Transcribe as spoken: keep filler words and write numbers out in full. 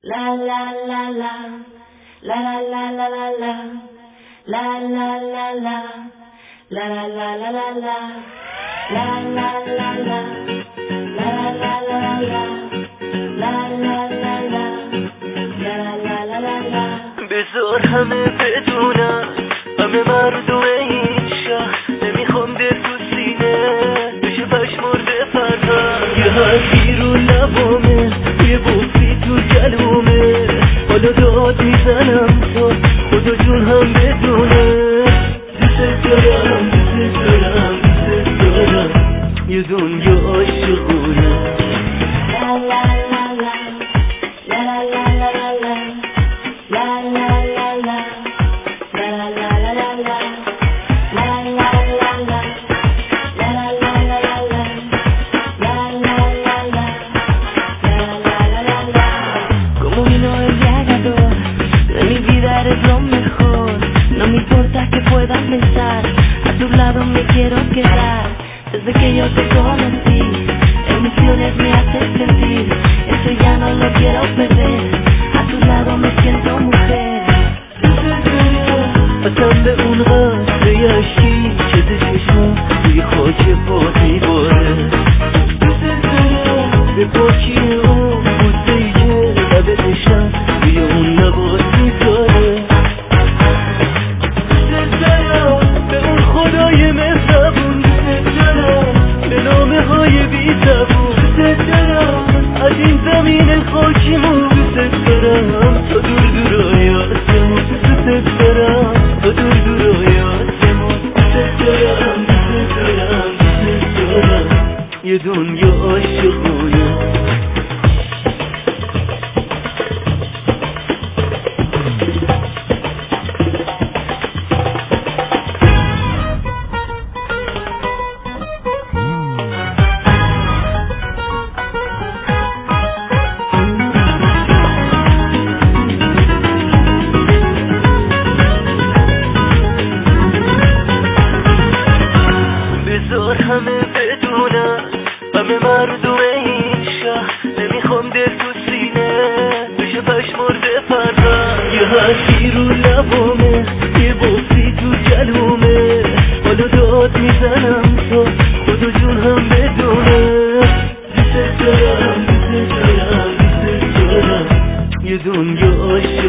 La la la la, la la la la la la, la la la la, la la la la la la, la la la la, la la la la la, la la la la, la la la la la. بذار همه بدونن همه مردم این شهر نمیخوام در تو سینه بشه پشمرده فرهنگ یه حرفی رو لبامه یه بوسی تو گلومه حالا داد میزنم تا خدا جون هم بدونه دوست دارم دوست دارم دوست دارم یه دنیا عاشقونه La la la la, la la la la la la, la la la la, la la la la la la, la la la la, la la la la la la, la la la la, la la la la la. Como vino el viagador, de mi vida eres lo mejor. No me importa que puedan pensar, a tu lado me quiero quedar. Desde que yo te conocí, emociones me haces sentir. Eso ya no lo quiero perder, a tu lado me siento mujer. قسم به اون قصر یشکی که ده چشما توی خاک پات میباره به پاکی اون بوسه ای که لبه دشم توی اون نبات میذاره دوست دارم به اون خدای مهربون دوست دارم به نامه های بی زبون دوست دارم از این زمین خاکیمون دوست دارم تا دور دورای آسمون دوست دارم تا دور دورای آسمون دوست دارم دوست دارم دوست دارم یه دنیا عاشقونه همه بدونن همه مردم این شهر نمیخوام در تو سینه بشه پشمرده فرهنگ یه حرفی رو لبامه یه بوسی تو گلومه حالا داد میزنم تا خدا جون هم بدونه دوست دارم دوست دارم دوست دارم یه دنیا عاشق